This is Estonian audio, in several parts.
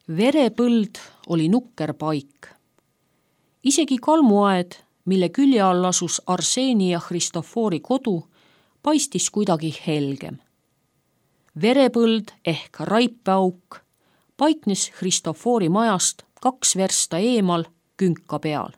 Verepõld oli nukker paik. Isegi kalmuaed, mille külje all asus Arseeni ja Christofori kodu, paistis kuidagi helgem. Verepõld ehk raipeauk paiknes Christofori majast 2 versta eemal künka peal.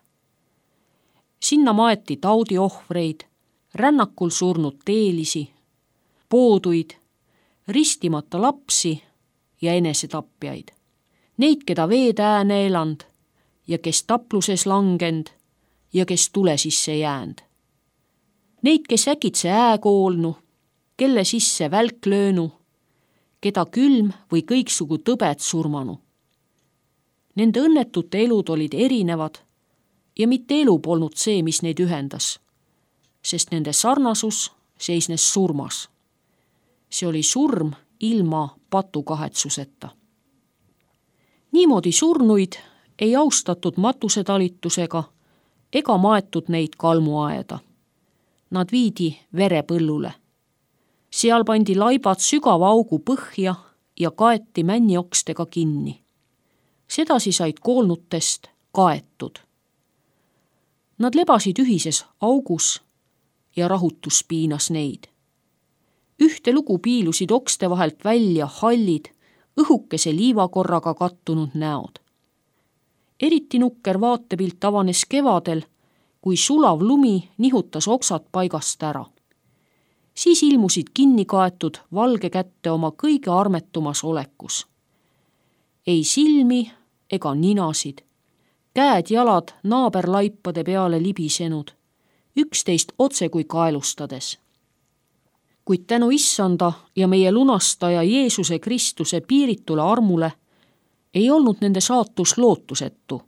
Sinna maeti taudiohvreid, rännakul surnud teelisi, pooduid, ristimata lapsi ja enesetapjaid. Neid, keda veetää neeland ja kes tapluses langend ja kes tule sisse jäänd. Neid, kes äkitse koolnu, kelle sisse välk löönu, keda külm või kõiksugu tõbed surmanu. Nende õnnetute elud olid erinevad ja mitte elu polnud see, mis neid ühendas, sest nende sarnasus seisnes surmas. See oli surm ilma patukahetsuseta. Niimoodi surnuid ei austatud matusetalitusega ega maetud neid kalmuaeda. Nad viidi verepõllule. Seal pandi laibad sügava augu põhja ja kaeti männiokstega kinni. Sedasi said koolnutest kaetud. Nad lebasid ühises augus ja rahutus piinas neid. Ühte lugu piilusid okste vahelt välja hallid, õhukese liivakorraga kattunud näod. Eriti nukker vaatepilt avanes kevadel, kui sulav lumi nihutas oksad paigast ära. Siis ilmusid kinni kaetud valge kätte oma kõige armetumas olekus. Ei silmi ega ninasid, käed-jalad naaberlaipade peale libisenud, üksteist otse kui kaelustades. Kuid tänu Issanda ja meie lunastaja Jeesuse Kristuse piiritule armule ei olnud nende saatus lootusetu.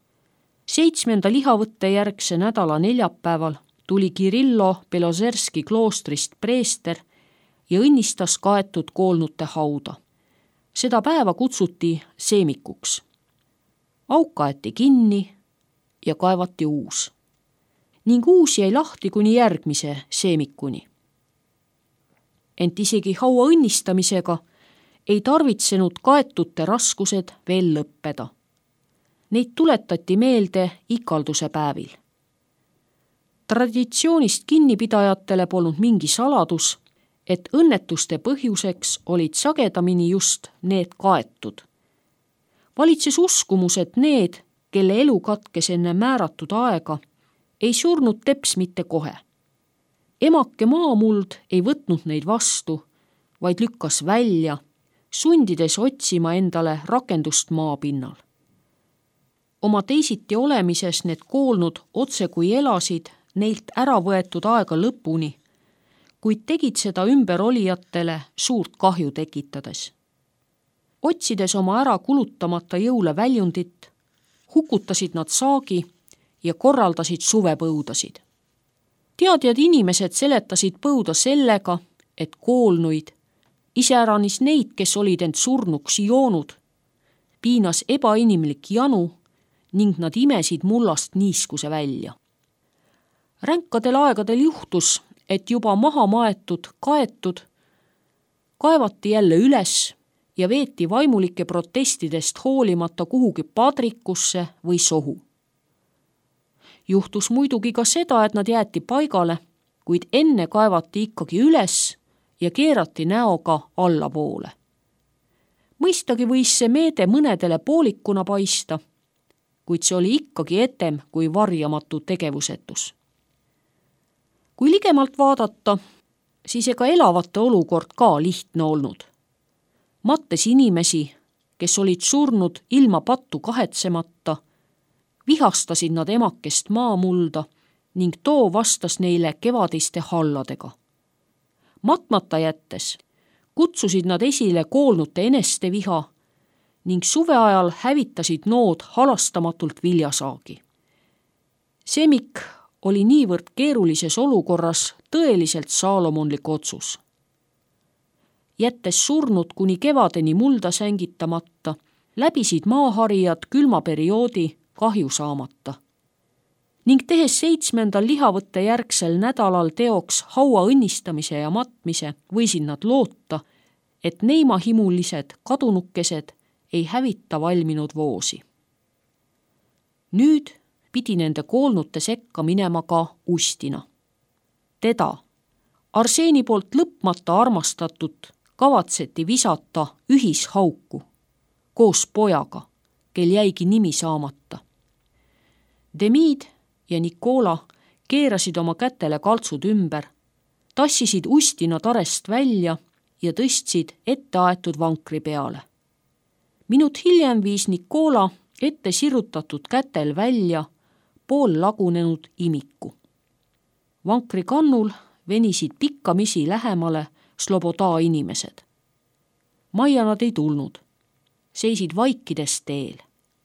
7. lihavõtte järgse nädala neljapäeval tuli Kirillo Belozerski kloostrist preester ja õnnistas kaetud koolnute hauda. Seda päeva kutsuti seemikuks. Auk kaeti kinni ja kaevati uus. Ning uus jäi lahti kuni järgmise seemikuni. Ent isegi haua õnnistamisega ei tarvitsenud kaetute raskused veel lõppeda. Neid tuletati meelde ikalduse päevil. Traditsioonist kinnipidajatele polnud mingi saladus, et õnnetuste põhjuseks olid sagedamini just need kaetud. Valitses uskumus, et need, kelle elu katkes enne määratud aega, ei surnud teps mitte kohe. Emake maamuld ei võtnud neid vastu, vaid lükkas välja, sundides otsima endale rakendust maapinnal. Oma teisiti olemises need koolnud otse kui elasid neilt ära võetud aega lõpuni, kuid tegid seda ümberolijatele suurt kahju tekitades. Otsides oma ära kulutamata jõule väljundit, hukutasid nad saagi ja korraldasid suvepõudasid. Teadjad inimesed seletasid põuda sellega, et koolnuid, iseäranis neid, kes olid end surnuks joonud, piinas ebainimlik janu ning nad imesid mullast niiskuse välja. Ränkadel aegadel juhtus, et juba maha maetud, kaetud, kaevati jälle üles ja veeti vaimulike protestidest hoolimata kuhugi padrikusse või sohu. Juhtus muidugi ka seda, et nad jäeti paigale, kuid enne kaevati ikkagi üles ja keerati näoga allapoole. Mõistagi võis see meede mõnedele poolikuna paista, kuid see oli ikkagi etem kui varjamatu tegevusetus. Kui ligemalt vaadata, siis ega elavate olukord ka lihtne olnud. Mattes inimesi, kes olid surnud ilma pattu kahetsemata, vihastasid nad emakest maamulda ning too vastas neile kevadiste halladega. Matmata jättes kutsusid nad esile koolnute eneste viha ning suveajal hävitasid nood halastamatult viljasaagi. Semik oli niivõrd keerulises olukorras tõeliselt saalomonlik otsus. Jättes surnud kuni kevadeni mulda sängitamata, läbisid maaharijad külmaperioodi kahju saamata. Ning tehes 7. lihavõtte järgsel nädalal teoks haua õnnistamise ja matmise, võisid nad loota, et neimahimulised kadunukesed ei hävita valminud voosi. Nüüd pidi nende koolnute sekka minema ka Ustina. Teda, Arseeni poolt lõpmata armastatut, kavatseti visata ühishauku koos pojaga, kel jäigi nimi saamata. Demid ja Nikola keerasid oma kätele kaltsud ümber, tassisid Ustina tarest välja ja tõstsid etteaetud vankri peale. Minut hiljem viis Nikola ette sirutatud kätel välja pool lagunenud imiku. Vankri kannul venisid pikkamisi lähemale Sloboda inimesed. Majja nad ei tulnud, seisid vaikides teel.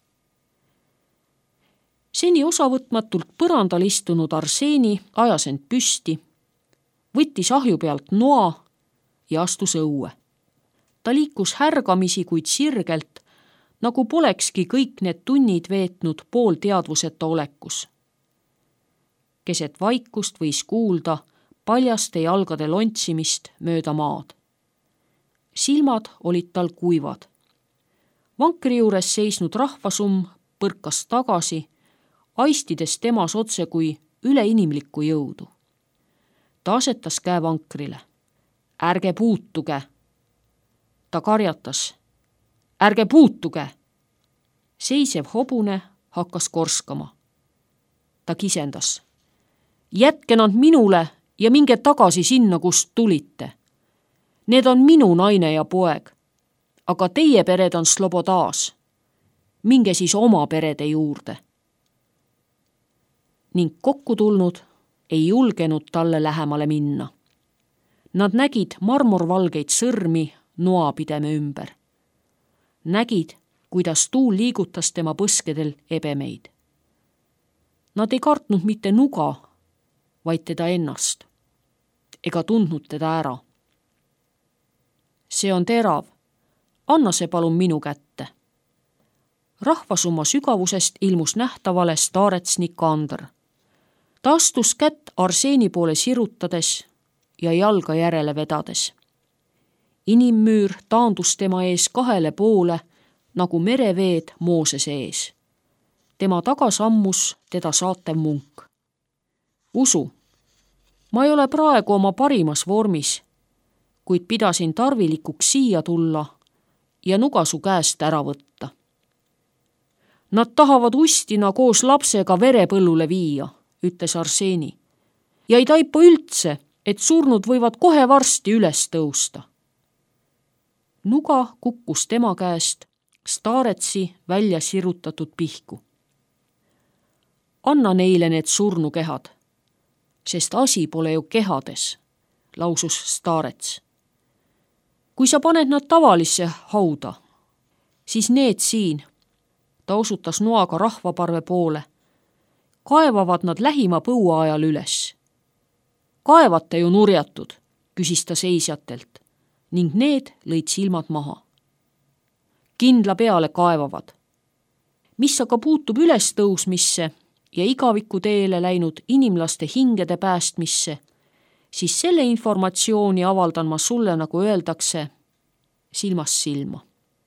Seni osavõtmatult põrandal istunud Arseeni ajas end püsti, võttis ahju pealt noa ja astus õue. Ta liikus härgamisi, kuid sirgelt, nagu polekski kõik need tunnid veetnud poolteadvuseta olekus. Keset vaikust võis kuulda paljaste jalgade lontsimist mööda maad. Silmad olid tal kuivad. Vankri juures seisnud rahvasumm põrkas tagasi, aistides temas otse kui üleinimlikku jõudu. Ta asetas käe vankrile. Ärge puutuge! Ta karjatas. Ärge puutuge! Seisev hobune hakkas korskama. Ta kisendas. Jätke nad minule ja minge tagasi sinna, kust tulite. Need on minu naine ja poeg, aga teie pered on Slobodas. Minge siis oma perede juurde. Ning kokku tulnud ei julgenud talle lähemale minna. Nad nägid marmorvalgeid sõrmi noapideme ümber. Nägid, kuidas tuul liigutas tema põskedel ebemeid. Nad ei kartnud mitte nuga, vaid teda ennast, ega tundnud teda ära. See on terav, anna see palun minu kätte. Rahvasumma sügavusest ilmus nähtavale staarets Nikander. Ta astus kätt Arseeni poole sirutades ja jalga järele vedades. Inimmüür taandus tema ees kahele poole, nagu mereveed Moosese ees. Tema taga sammus teda saatev munk. Usu, ma ei ole praegu oma parimas vormis, kuid pidasin tarvilikuks siia tulla ja nuga su käest ära võtta. Nad tahavad Ustina koos lapsega verepõllule viia, ütles Arseeni, ja ei taipa üldse, et surnud võivad kohe varsti üles tõusta. Nuga kukkus tema käest staaretsi välja sirutatud pihku. Anna neile need surnukehad, sest asi pole ju kehades, lausus staarets. Kui sa paned nad tavalisse hauda, siis need siin, ta osutas noaga rahvaparve poole, kaevavad nad lähima põua ajal üles. Kaevate ju nurjatud, küsis ta seisjatelt, ning need lõid silmad maha. Kindla peale kaevavad. Mis aga puutub üles tõusmisse ja igaviku teele läinud inimlaste hingede päästmisse, siis selle informatsiooni avaldan ma sulle, nagu öeldakse, silmast silma.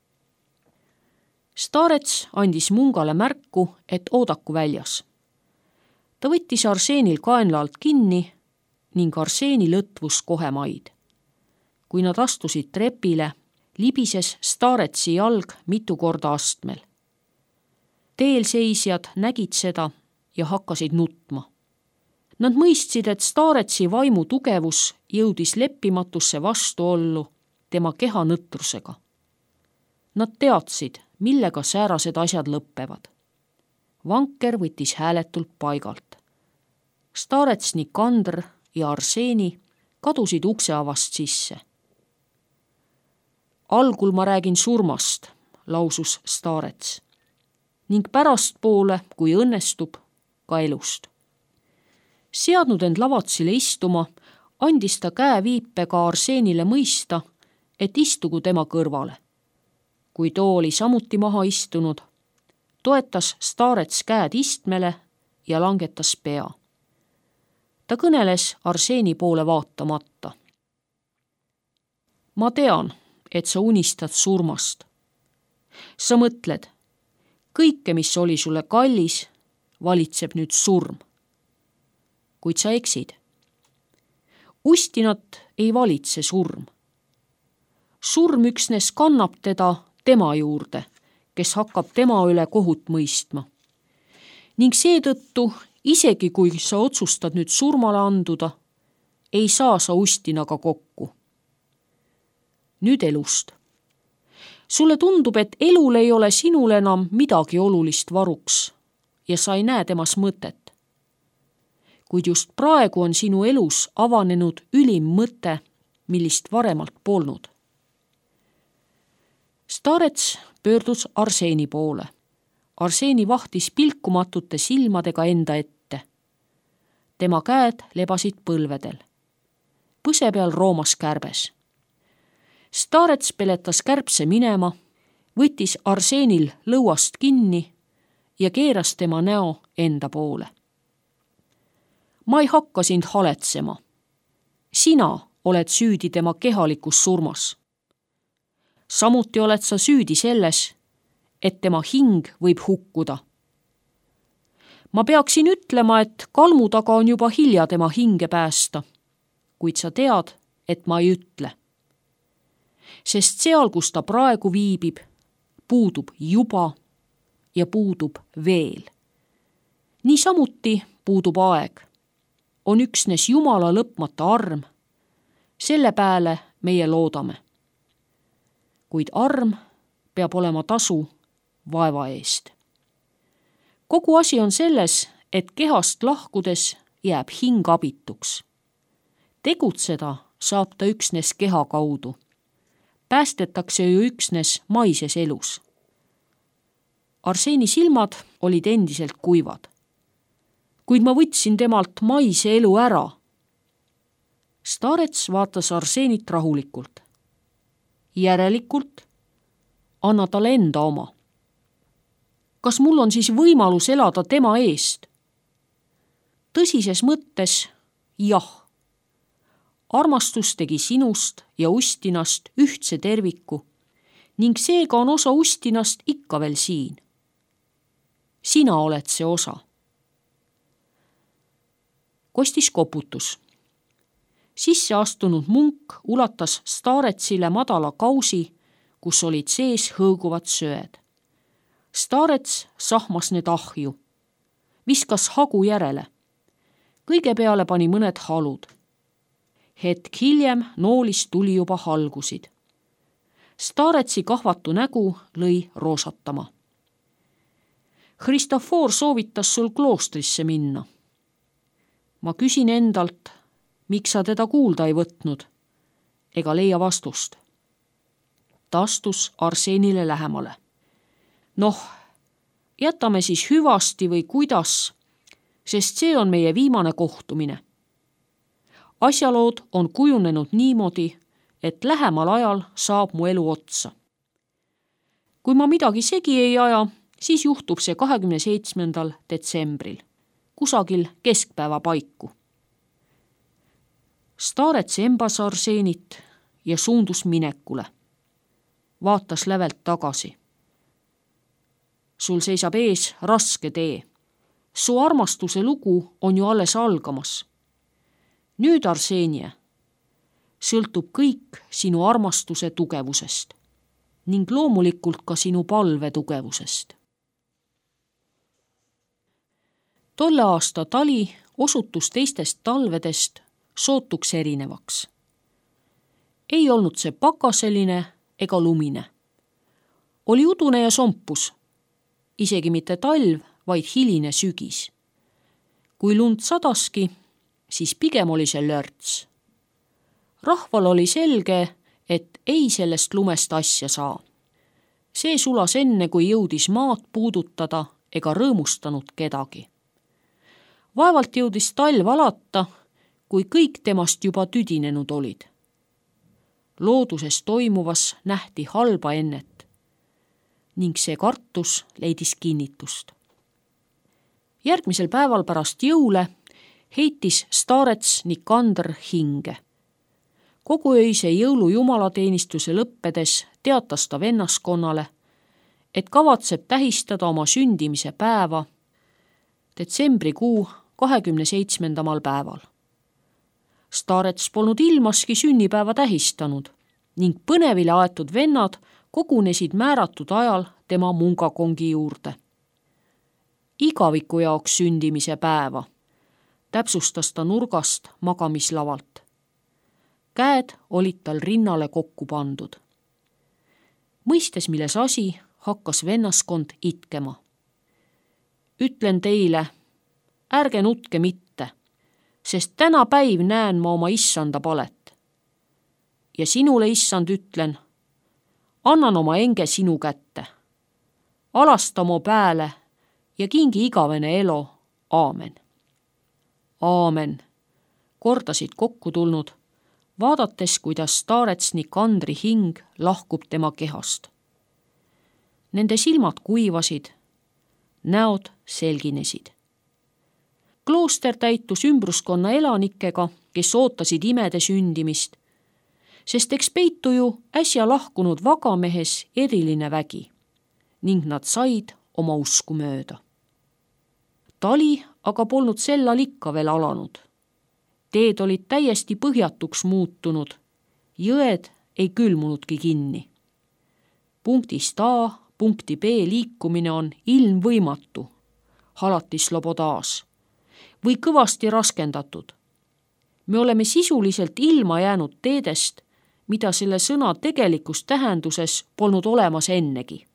Staarets andis mungale märku, et oodaku väljas. Ta võttis Arseenil kaenla alt kinni ning Arseeni lõtvus kohe maid. Kui nad astusid trepile, libises Staaretsi jalg mitu korda astmel. Teelseisjad nägid seda ja hakkasid nutma. Nad mõistsid, et Staaretsi vaimu tugevus jõudis leppimatusse vastuollu tema keha nõtrusega. Nad teadsid, millega säärased asjad lõppevad. Vanker võttis hääletult paigalt. Staarets Nikander ja Arseeni kadusid ukseavast sisse. Algul ma räägin surmast, lausus Staarets, ning pärastpoole, kui õnnestub, ka elust. Seadnud end lavatsile istuma, andis ta käeviipega Arseenile mõista, et istugu tema kõrvale. Kui too oli samuti maha istunud, toetas Staarets käed istmele ja langetas pea. Ta kõneles Arseeni poole vaatamata. Ma tean, et sa unistad surmast. sa mõtled, kõike, mis oli sulle kallis, valitseb nüüd surm. Kuid sa eksid. Ustinat ei valitse surm. Surm üksnes kannab teda tema juurde, kes hakkab tema üle kohut mõistma. Ning seetõttu, isegi kui sa otsustad nüüd surmale anduda, ei saa sa Ustinaga kokku. Nüüd elust. Sulle tundub, et elul ei ole sinul enam midagi olulist varuks ja sa ei näe temas mõtet. Kuid just praegu on sinu elus avanenud ülim mõte, millist varemalt polnud. Starets pöördus Arseeni poole. Arseeni vahtis pilkumatute silmadega enda ette. Tema käed lebasid põlvedel. Põse peal roomas kärbes. Starets peletas kärbse minema, võttis Arseenil lõuast kinni ja keeras tema näo enda poole. Ma ei hakka sind haletsema. Sina oled süüdi tema kehalikus surmas. Samuti oled sa süüdi selles, et tema hing võib hukkuda. Ma peaksin ütlema, et kalmu taga on juba hilja tema hinge päästa, kuid sa tead, et ma ei ütle. Sest seal, kus ta praegu viibib, puudub juba ja puudub veel. Niisamuti puudub aeg. On üksnes Jumala lõpmata arm. Selle pääle meie loodame. Kuid arm peab olema tasu vaeva eest. Kogu asi on selles, et kehast lahkudes jääb hing abituks. Tegutseda saab ta üksnes keha kaudu. Päästetakse ju üksnes maises elus. Arseeni silmad olid endiselt kuivad. Kuid ma võtsin temalt maise elu ära. Starets vaatas Arseenit rahulikult. Järelikult anna talle enda oma. Kas mul on siis võimalus elada tema eest? Tõsises mõttes jah. Armastus tegi sinust ja Ustinast ühtse terviku ning seega on osa Ustinast ikka veel siin. Sina oled see osa. Kostis koputus. Sisse astunud munk ulatas Staretsile madala kausi, kus olid sees hõõguvad söed. Starets sahmas need ahju. Viskas hagu järele. Kõige peale pani mõned halud. Hetk hiljem noolist tuli juba halgusid. Staretsi kahvatu nägu lõi roosatama. Hristofor soovitas sul kloostrisse minna. Ma küsin endalt, miks sa teda kuulda ei võtnud, ega leia vastust. Ta astus Arseenile lähemale. Noh, jätame siis hüvasti või kuidas, sest see on meie viimane kohtumine. Asjalood on kujunenud niimoodi, et lähemal ajal saab mu elu otsa. Kui ma midagi segi ei aja, siis juhtub see 27. detsembril, kusagil keskpäeva paiku. Starets embas Arseenit ja suundus minekule. Vaatas lävelt tagasi. Sul seisab ees raske tee. Su armastuse lugu on ju alles algamas. Nüüd, Arseenie, sõltub kõik sinu armastuse tugevusest ning loomulikult ka sinu palve tugevusest. Tolle aasta tali osutus teistest talvedest sootuks erinevaks. Ei olnud see pakaseline ega lumine. Oli udune ja sompus, isegi mitte talv, vaid hiline sügis. Kui lund sadaski, siis pigem oli see lörts. Rahval oli selge, et ei sellest lumest asja saa. See sulas enne, kui jõudis maad puudutada ega rõõmustanud kedagi. Vaevalt jõudis talv alata, kui kõik temast juba tüdinenud olid. Looduses toimuvas nähti halba ennet ning see kartus leidis kinnitust. Järgmisel päeval pärast jõule heitis Starets Nikander hinge. Kogu öise jõulujumalateenistuse lõppedes teatas ta vennaskonnale, et kavatseb tähistada oma sündimise päeva detsembrikuu 27. päeval. Starets polnud ilmaski sünnipäeva tähistanud ning põnevile aetud vennad kogunesid määratud ajal tema mungakongi juurde. Igaviku jaoks sündimise päeva, täpsustas ta nurgast magamislavalt. Käed olid tal rinnale kokku pandud. Mõistes, milles asi, hakkas vennaskond itkema. Ütlen teile, ärge nutke mitte, sest täna päiv näen ma oma issanda palet. Ja sinule, issand, ütlen, annan oma enge sinu kätte. Alasta mu pääle ja kingi igavene elo. Aamen. Aamen, kordasid kokku tulnud, vaadates, kuidas Starets Nikandri hing lahkub tema kehast. Nende silmad kuivasid, näod selginesid. Klooster täitus ümbruskonna elanikega, kes ootasid imede sündimist, sest eks peitu ju äsja lahkunud vagamehes eriline vägi ning nad said oma usku mööda. Tali aga polnud sellal ikka veel alanud. Teed olid täiesti põhjatuks muutunud, jõed ei külmunudki kinni. Punktist A punkti B liikumine on ilmvõimatu, halati Slobodas, või kõvasti raskendatud. Me oleme sisuliselt ilma jäänud teedest, mida selle sõna tegelikus tähenduses polnud olemas ennegi.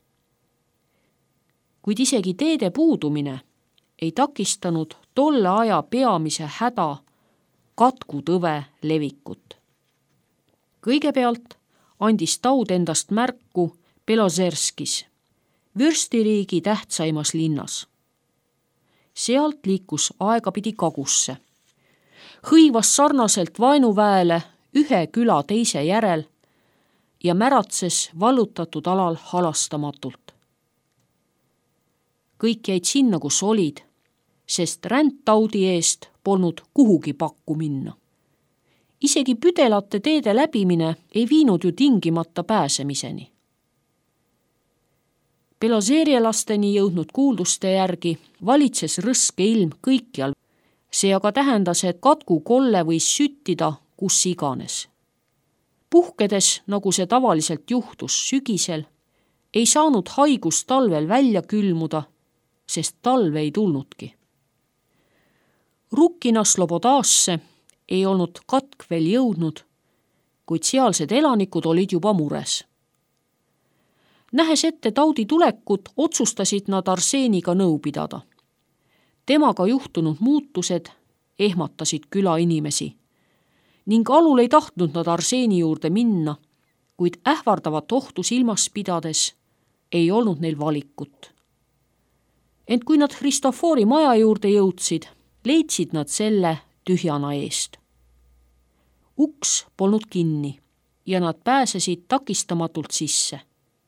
Kuid isegi teede puudumine ei takistanud tolle aja peamise häda katkutõve levikut. Kõigepealt andis taud endast märku Belozerskis, vürstiriigi tähtsaimas linnas. Sealt liikus aegapidi kagusse. Hõivas sarnaselt vaenuväele ühe küla teise järel ja märatses vallutatud alal halastamatult. Kõik jäid sinna, kus olid, sest rändtaudi eest polnud kuhugi pakku minna. Isegi püdelate teede läbimine ei viinud ju tingimata pääsemiseni. Belozerialasteni jõudnud kuulduste järgi valitses rõske ilm kõikjal. See aga tähendas, et katkukolle võis süttida kus iganes. Puhkedes, nagu see tavaliselt juhtus sügisel, ei saanud haigus talvel välja külmuda, sest talv ei tulnudki. Rukkina Slobodasse ei olnud katk veel jõudnud, kuid sealsed elanikud olid juba mures. Nähes ette taudi tulekut, otsustasid nad Arseeniga nõu pidada. Temaga juhtunud muutused ehmatasid külainimesi ning alul ei tahtnud nad Arseeni juurde minna, kuid ähvardavat ohtu silmas pidades ei olnud neil valikut. Ent kui nad Hristofori maja juurde jõudsid, leidsid nad selle tühjana eest. Uks polnud kinni ja nad pääsesid takistamatult sisse.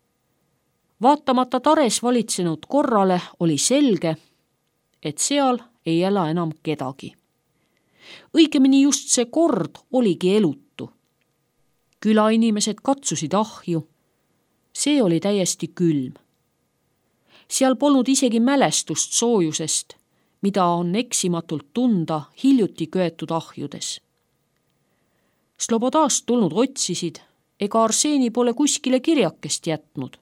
Vaatamata tares valitsenud korrale oli selge, et seal ei ela enam kedagi. Õigemini just see kord oligi elutu. Külainimesed katsusid ahju. See oli täiesti külm. Seal polnud isegi mälestust soojusest, mida on eksimatult tunda hiljuti köetud ahjudes. Slobodast tulnud otsisid, ega Arseeni pole kuskile kirjakest jätnud.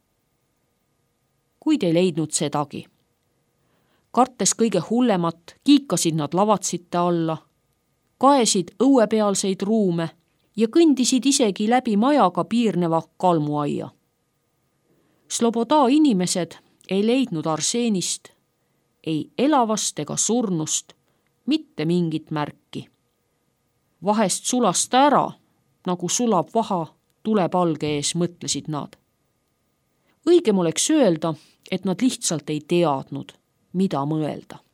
Kuid ei leidnud sedagi. Kartes kõige hullemat, kiikasid nad lavatsite alla, kaesid õuepealseid ruume ja kõndisid isegi läbi majaga piirneva kalmuaia. Sloboda inimesed ei leidnud Arseenist, ei elavast ega surnust, mitte mingit märki. Vahest sulas ta ära, nagu sulab vaha tulepalge ees, mõtlesid nad. Õigem oleks öelda, et nad lihtsalt ei teadnud, mida mõelda.